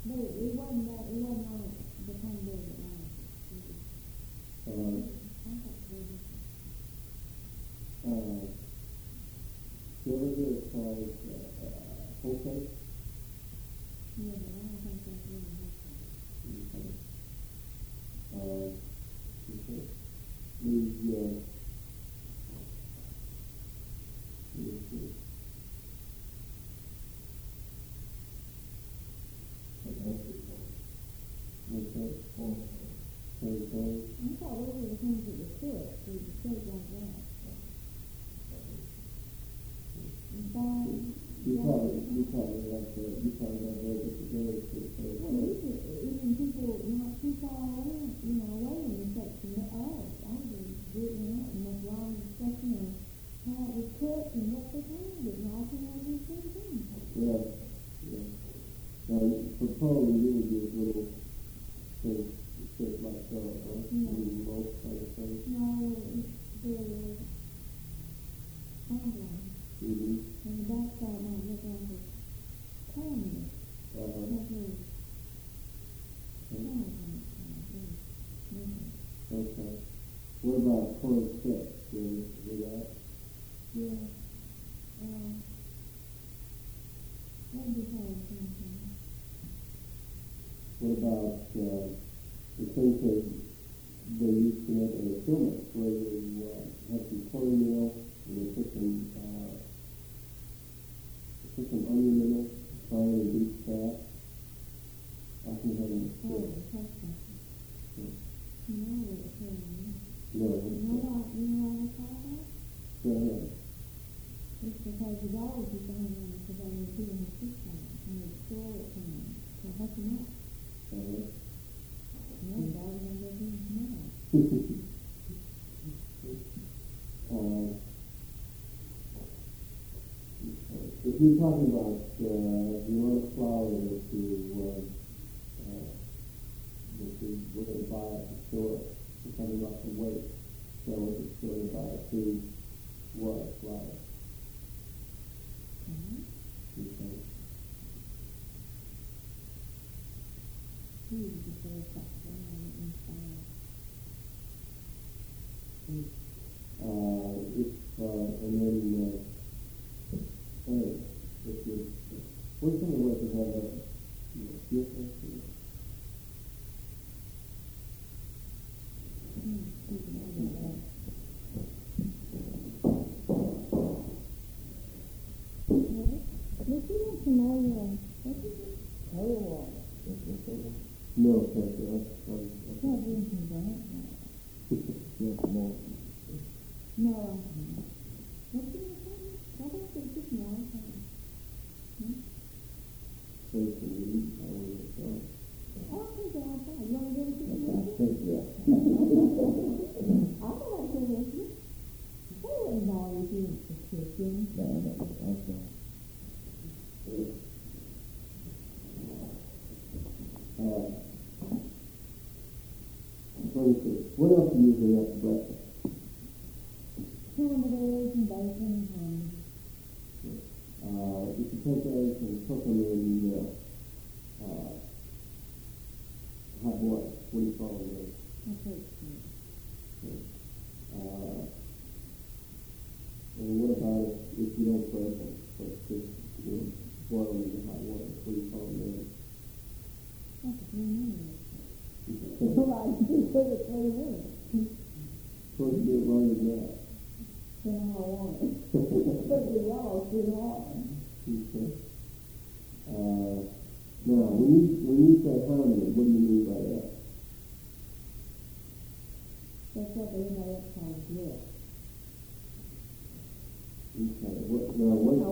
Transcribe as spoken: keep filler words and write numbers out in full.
But it, it wasn't that, it wasn't all the time there that long. Uh, uh, you ever hear it called uh, uh, whole cake? Yeah, but I don't think that's really helpful. Okay. Uh, okay. The, uh, let's see. Okay. Okay. I thought those were the things that were cooked, so it was shaped like that. You probably, you probably have to, you probably have to look at the very good. Well, usually, even people not too far away, you know, away in the section, but oh, I was getting out and this long discussion of how it was cooked and what they called it, and all kind of these sort of things. Yeah, yeah. Now, for Poland, you would use little things shaped like that, right? No. Little mold kind of thing. No, it's the oblong. Mm-hmm. And the backside might look like a caramel. Uh-huh. Like a caramel. Okay. What about corn chips? Do you do that? Yeah. Uh, that'd be hard something. What about uh, the things that they used to make in the films, where you uh, have some cornmeal and they put some uh, put some onion in it, frying and beef fat. Often have them. Oh, the taste of it. Yeah. You know what it's called. No, You know why, you know why they call that? go ahead. It's because the dogs used to hang around because they were doing his fish tank and they'd spoil it from them to help him out. Uh, No, the dogs don't go doing him out. uh, if you're talking about uh, the amount of flour that you uh, uh, that you were going to buy at the store, you're talking about the weight. So what the store to buy food was flour. Mm-hmm. Okay. Huge before it's got to inside. Uh, if uh, and then uh, hey, if you what's some of the ways to have a you know, fuel station? But you want to know your, what is it? Cold water. No, thank you. That's, that's, that's Not drinking that. yes, more. No. What do you say? I don't think it's more. Hmm? First and lead, I will get started. Oh, okay, go outside. You want to get a I picture? think, yeah. I don't have to listen. They wouldn't know if you was Christian. No, no, okay. Uh, let me see. What else do you usually have for breakfast? Scrambled eggs and bacon and ham. Uh, if you take eggs and cook them in uh, uh, hot water, what do you call them? I take it. Uh, and what about if, if you don't break them, but just you know, boil them in hot water? What do you call them? That's a three minutes. Okay. Well, I just put it three minutes. Supposed to do it longer than that. Then I want it. But the yellow's too hard. Okay. Uh, now, when you when you say harmony, what do you mean by that? That's what everybody else calls it. Okay. What, now, what